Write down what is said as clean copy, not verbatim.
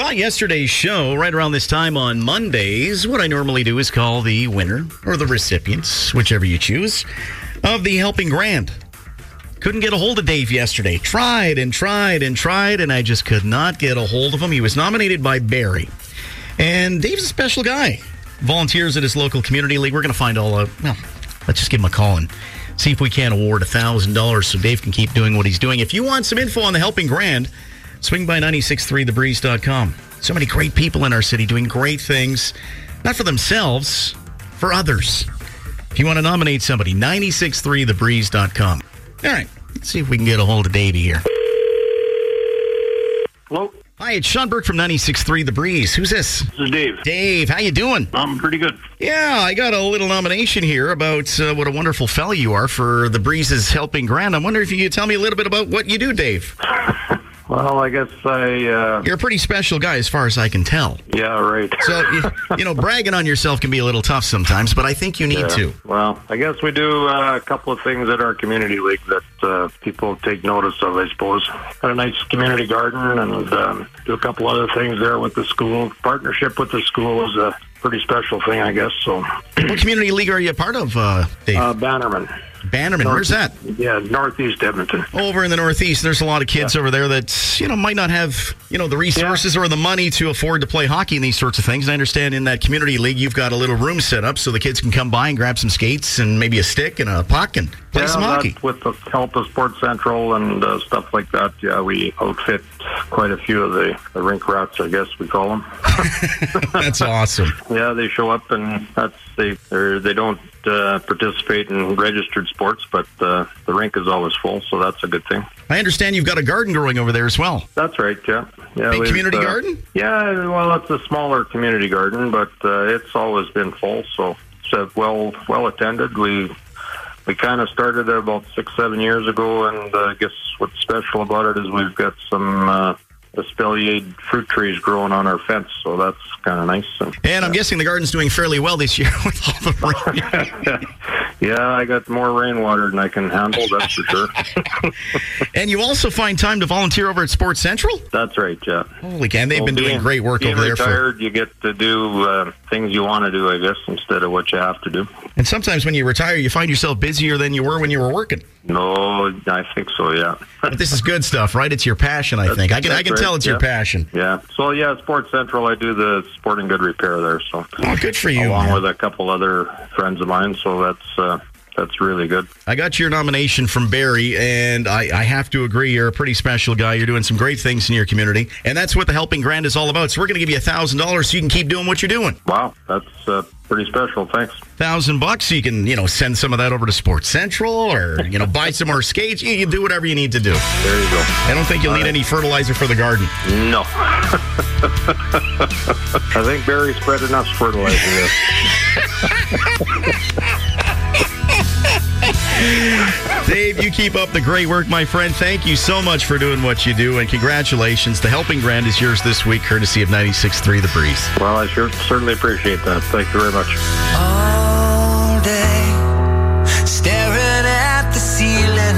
caught yesterday's show right around this time on Mondays, what I normally do is call the winner or the recipients, whichever you choose, of the Helping Grand. Couldn't get a hold of Dave yesterday. Tried, and I just could not get a hold of him. He was nominated by Barrie. And Dave's a special guy. Volunteers at his local community league. We're going to find let's just give him a call and see if we can award $1,000 so Dave can keep doing what he's doing. If you want some info on the Helping Grand, swing by 963thebreeze.com. So many great people in our city doing great things, not for themselves, for others. If you want to nominate somebody, 963thebreeze.com. All right, let's see if we can get a hold of Davey here. Hello? Hi, it's Sean Burke from 96.3 The Breeze. Who's this? This is Dave. Dave, how you doing? I'm pretty good. Yeah, I got a little nomination here about what a wonderful fella you are for the Breeze's Helping Grand. I'm wondering if you could tell me a little bit about what you do, Dave. Well, I guess You're a pretty special guy as far as I can tell. Yeah, right. So, bragging on yourself can be a little tough sometimes, but I think you need to. Well, I guess we do a couple of things at our community league that people take notice of, I suppose. Got a nice community garden and do a couple other things there with the school. Partnership with the school is a pretty special thing, I guess. So, what community league are you a part of, Dave? Bannerman. Bannerman, where's that? Yeah, northeast Edmonton. Over in the northeast, there's a lot of kids over there that, might not have, the resources or the money to afford to play hockey and these sorts of things. And I understand in that community league, you've got a little room set up so the kids can come by and grab some skates and maybe a stick and a puck and play some hockey. With the help of Sports Central and stuff like that, we outfit quite a few of the rink rats, I guess we call them. That's awesome. Yeah, they show up and they don't participate in registered sports, but the rink is always full, so that's a good thing. I understand you've got a garden growing over there as well. That's right, yeah. Big community garden? Yeah, well, it's a smaller community garden, but it's always been full, so it's well attended. We kind of started it about 6-7 years ago, and I guess what's special about it is we've got some espaliered fruit trees growing on our fence, so that's kind of nice. And I'm guessing the garden's doing fairly well this year with all the rain. Yeah, I got more rainwater than I can handle, that's for sure. And you also find time to volunteer over at Sports Central? That's right, yeah. Holy cow, they've been doing great work over there. Being retired, you get to do things you want to do, I guess, instead of what you have to do. And sometimes when you retire, you find yourself busier than you were when you were working. No, I think so, yeah. But this is good stuff, right? It's your passion, I think. I can tell it's your passion. Yeah. So, Sports Central, I do the sporting good repair there. So, good for you. Along with a couple other friends of mine, so that's really good. I got your nomination from Barrie, and I have to agree, you're a pretty special guy. You're doing some great things in your community, and that's what the Helping Grand is all about. So we're going to give you $1,000 so you can keep doing what you're doing. Wow, that's pretty special. Thanks. $1,000 so you can, send some of that over to Sports Central or, buy some more skates. You do whatever you need to do. There you go. I don't think you'll need any fertilizer for the garden. No. I think Barrie spread enough fertilizer there. Dave, you keep up the great work, my friend. Thank you so much for doing what you do, and congratulations. The Helping Grand is yours this week, courtesy of 96.3 The Breeze. Well, I certainly appreciate that. Thank you very much.